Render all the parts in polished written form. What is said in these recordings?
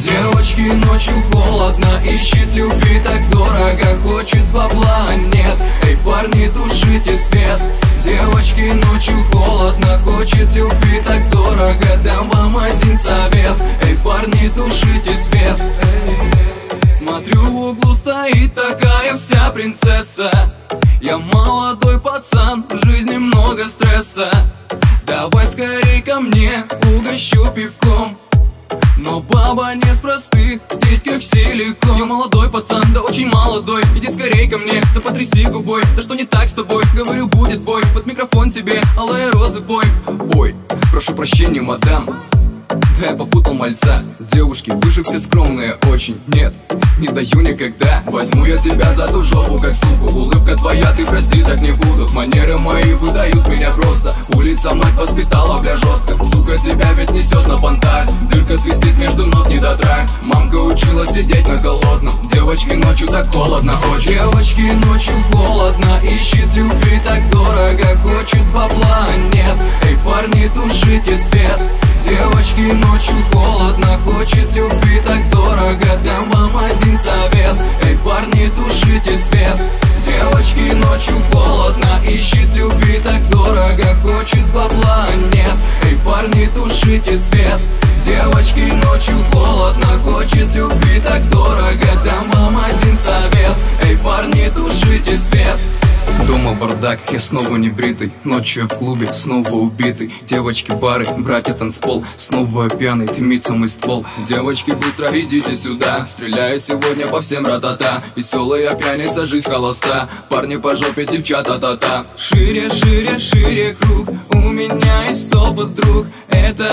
Девочки, ночью холодно, ищет любви так дорого, хочет бабла, нет. Эй, парни, тушите свет. Девочки, ночью холодно, хочет любви так дорого, дам вам один совет. Эй, парни, тушите свет. Смотрю, в углу стоит такая вся принцесса. Я молодой пацан, в жизни много стресса. Давай скорей ко мне, угощу пивком. Но баба не с простых, в титьках силикон. Я молодой пацан, да очень молодой. Иди скорей ко мне, да потряси губой. Да что не так с тобой, говорю, будет бой. Под микрофон тебе, алые розы бой. Ой, прошу прощения, мадам, да я попутал мальца. Девушки, вы же все скромные очень. Нет, не даю никогда. Возьму я тебя за ту жопу, как суку. Улыбка твоя, ты прости, так не буду. Манеры мои выдают меня просто. Улица мать воспитала, бля, жестко. Сука, тебя ведь несет на понтах. Дырка свистит между ног, не дотрах. Мамка учила сидеть на холодном. Девочки, ночью так холодно очень. Девочки, ночью холодно, ищет любви так дорого, хочет бабла, нет. Эй, парни, тушите свет. Девочки, ночью холодно, хочет любви так дорого, дам вам один совет. Эй, парни, тушите свет. Девочки, ночью холодно, ищет любви так дорого, хочет бабла, нет. Эй, парни, тушите свет. Девочки, ночью холодно, хочет любви так дорого, дам вам один совет. Эй, парни, тушите свет. Дома бардак, я снова не бритый. Ночью я в клубе, снова убитый. Девочки, бары, братья, танцпол. Снова я пьяный, дымит самый ствол. Девочки, быстро идите сюда. Стреляю сегодня по всем ратата. Веселая пьяница, жизнь холоста. Парни по жопе, девчата та-та. Шире, шире, шире круг. У меня есть топот, друг. Это,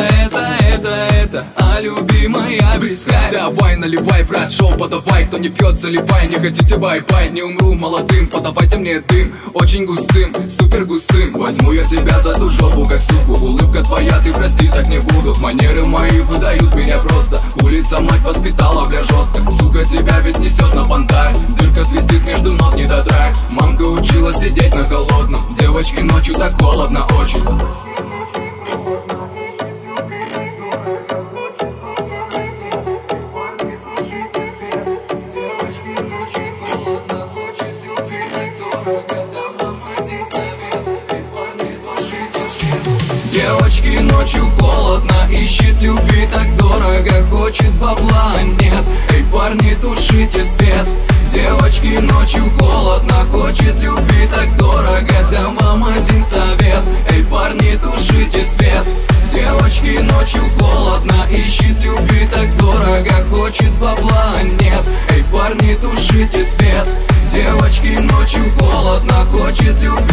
а любимая виска. Давай, наливай, брат, шоу подавай. Кто не пьет, заливай, не хотите бай-бай. Не умру молодым, подавайте мне дым. Очень густым, супер густым. Возьму я тебя за ту жопу, как суку. Улыбка твоя, ты прости, так не буду. Манеры мои выдают меня просто. Улица мать воспитала, бля, жестко. Сука, тебя ведь несет на понтах. Дырка свистит между ног, не дотрах. Мамка учила сидеть на холодном. Девочки, ночью так холодно очень. Девочки, ночью холодно, ищет любви так дорого, хочет бабла, нет. Эй, парни, тушите свет. Девочки, ночью холодно, хочет любви так дорого, дам вам один совет. Эй, парни, тушите свет. Девочки, ночью холодно, ищет любви так дорого, хочет бабла, нет. Эй, парни, тушите свет. Девочки, ночью холодно, хочет любви